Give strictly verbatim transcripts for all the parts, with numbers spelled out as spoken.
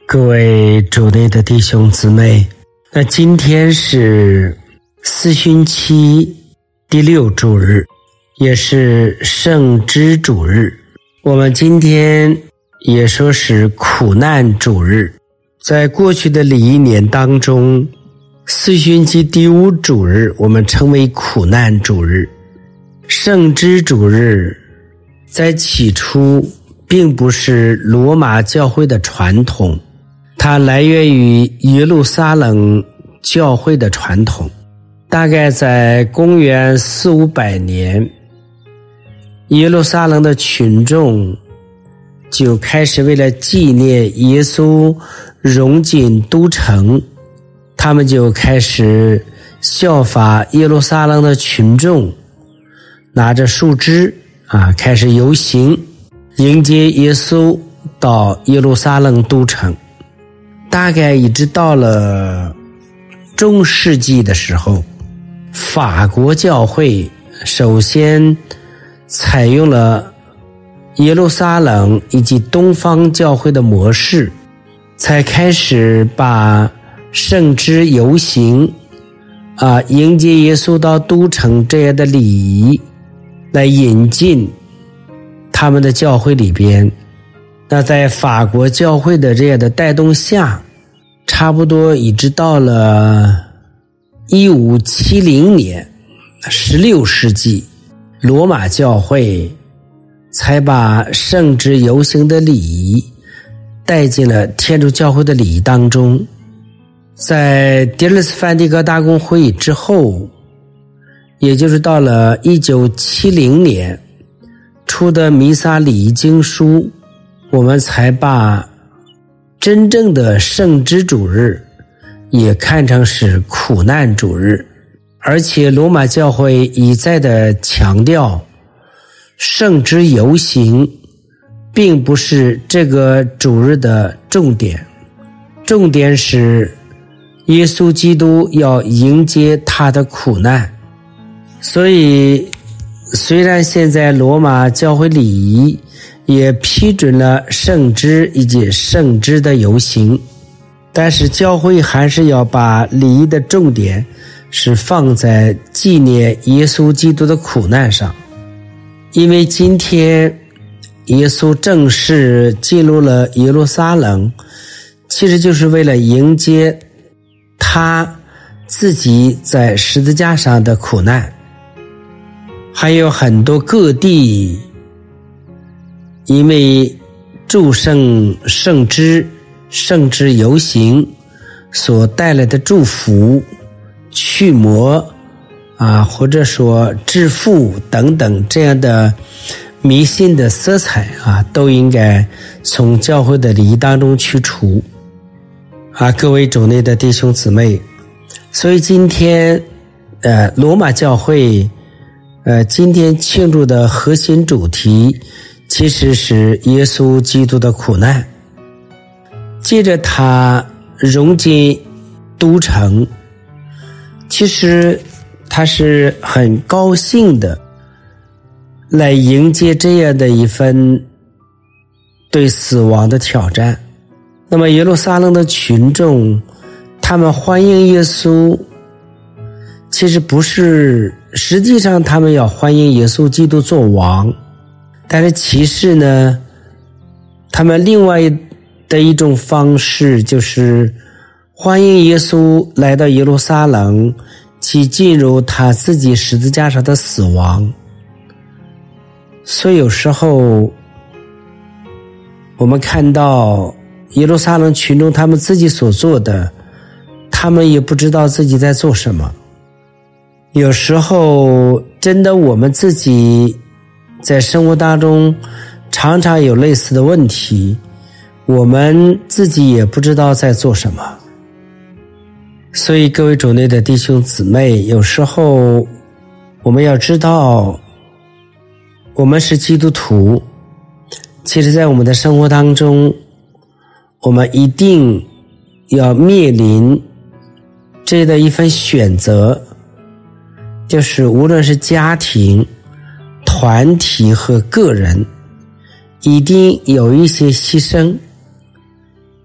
各位主内的弟兄姊妹，那今天是四旬期第六主日，也是圣枝主日。我们今天也说是苦难主日。在过去的礼仪年当中，四旬期第五主日我们称为苦难主日。圣枝主日在起初并不是罗马教会的传统，它来源于耶路撒冷教会的传统。大概在公元四五百年，耶路撒冷的群众就开始为了纪念耶稣荣进都城，他们就开始效法耶路撒冷的群众，拿着树枝啊，开始游行迎接耶稣到耶路撒冷都城。大概一直到了中世纪的时候，法国教会首先采用了耶路撒冷以及东方教会的模式，才开始把圣枝游行啊，迎接耶稣到都城这样的礼仪来引进他们的教会里边。那在法国教会的这样的带动下，差不多一直到了一五七零年，十六世纪，罗马教会才把圣枝游行的礼仪带进了天主教会的礼仪当中。在第二次梵蒂冈大公会议之后，也就是到了一九七零年出的弥撒礼仪经书，我们才把真正的圣枝主日也看成是苦难主日。而且罗马教会一再的强调，圣枝游行并不是这个主日的重点，重点是耶稣基督要迎接他的苦难。所以虽然现在罗马教会礼仪也批准了圣枝以及圣枝的游行，但是教会还是要把礼仪的重点是放在纪念耶稣基督的苦难上。因为今天耶稣正式进入了耶路撒冷，其实就是为了迎接他自己在十字架上的苦难。还有很多各地因为祝圣圣枝圣枝游行所带来的祝福、驱魔啊，或者说致富等等这样的迷信的色彩啊，都应该从教会的礼仪当中去除啊。各位主内的弟兄姊妹，所以今天呃，罗马教会呃，今天庆祝的核心主题其实是耶稣基督的苦难。接着他荣进都城，其实他是很高兴的来迎接这样的一份对死亡的挑战。那么耶路撒冷的群众，他们欢迎耶稣，其实不是，实际上他们要欢迎耶稣基督做王，但是其实呢，他们另外的一种方式就是欢迎耶稣来到耶路撒冷，去进入他自己十字架上的死亡。所以有时候我们看到耶路撒冷群众他们自己所做的，他们也不知道自己在做什么。有时候真的我们自己在生活当中常常有类似的问题，我们自己也不知道在做什么。所以各位主内的弟兄姊妹，有时候我们要知道我们是基督徒，其实在我们的生活当中，我们一定要面临这样的一份选择，就是无论是家庭、团体和个人，一定有一些牺牲，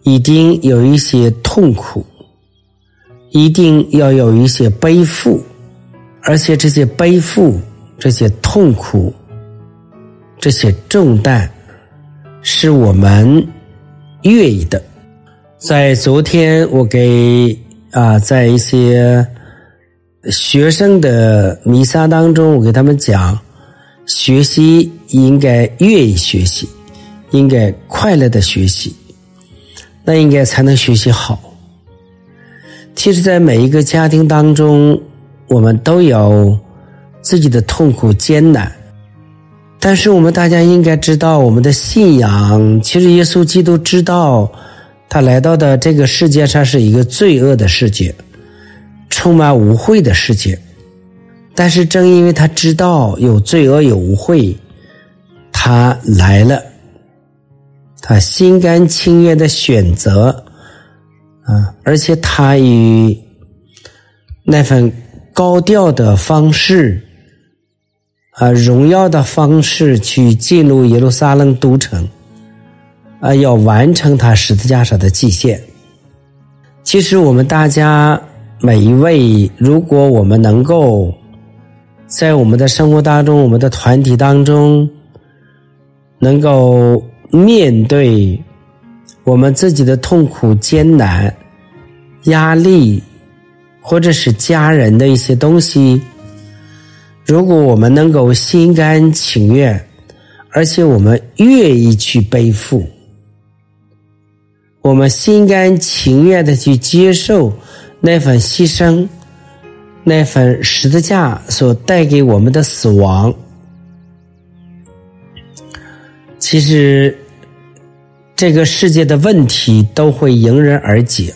一定有一些痛苦，一定要有一些背负，而且这些背负、这些痛苦、这些重担是我们愿意的。在昨天我给啊，在一些学生的弥撒当中，我给他们讲，学习应该愿意学习，应该快乐的学习，那应该才能学习好。其实在每一个家庭当中，我们都有自己的痛苦艰难，但是我们大家应该知道，我们的信仰，其实耶稣基督知道他来到的这个世界上是一个罪恶的世界，充满污秽的世界，但是正因为他知道有罪恶有污秽，他来了，他心甘情愿的选择啊，而且他以那份高调的方式啊，荣耀的方式去进入耶路撒冷都城啊，要完成他十字架上的祭献。其实我们大家每一位，如果我们能够在我们的生活当中，我们的团体当中，能够面对我们自己的痛苦艰难、压力，或者是家人的一些东西，如果我们能够心甘情愿，而且我们愿意去背负，我们心甘情愿的去接受那份牺牲，那份十字架所带给我们的死亡，其实这个世界的问题都会迎刃而解。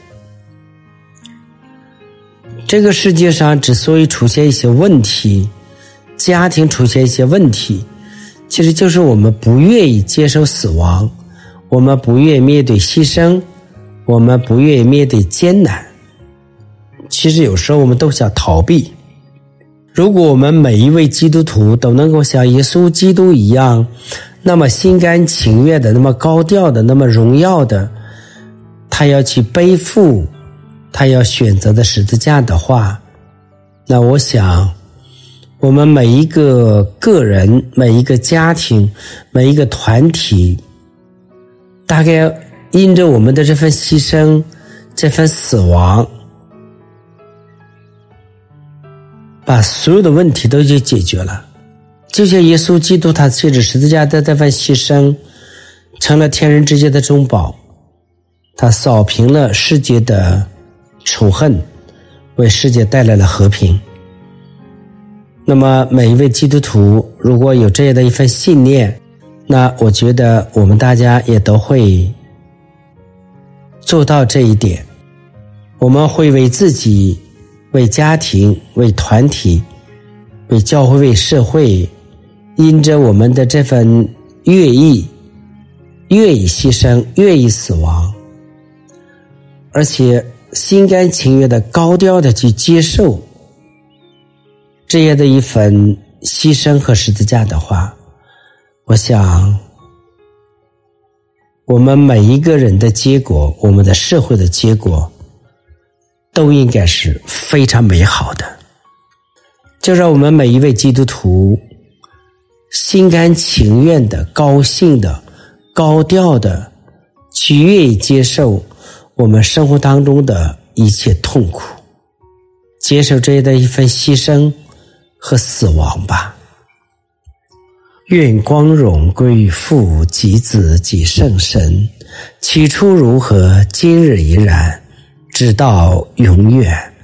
这个世界上之所以出现一些问题，家庭出现一些问题，其实就是我们不愿意接受死亡，我们不愿意面对牺牲，我们不愿意面对艰难。其实有时候我们都想逃避。如果我们每一位基督徒都能够像耶稣基督一样，那么心甘情愿的，那么高调的，那么荣耀的，他要去背负他要选择的十字架的话，那我想我们每一个个人、每一个家庭、每一个团体，大概因着我们的这份牺牲、这份死亡，把所有的问题都就解决了。就像耶稣基督他借着十字架的这份牺牲，成了天人之间的中保，他扫平了世界的仇恨，为世界带来了和平。那么每一位基督徒如果有这样的一份信念，那我觉得我们大家也都会做到这一点。我们会为自己、为家庭、为团体、为教会、为社会，因着我们的这份愿意、愿意牺牲、愿意死亡，而且心甘情愿的高调的去接受这样的一份牺牲和十字架的话，我想我们每一个人的结果，我们的社会的结果都应该是非常美好的。就让我们每一位基督徒心甘情愿的、高兴的、高调的去愿意接受我们生活当中的一切痛苦，接受这样的一份牺牲和死亡吧。愿光荣归于父及子及圣神，起初如何，今日依然，直到永远。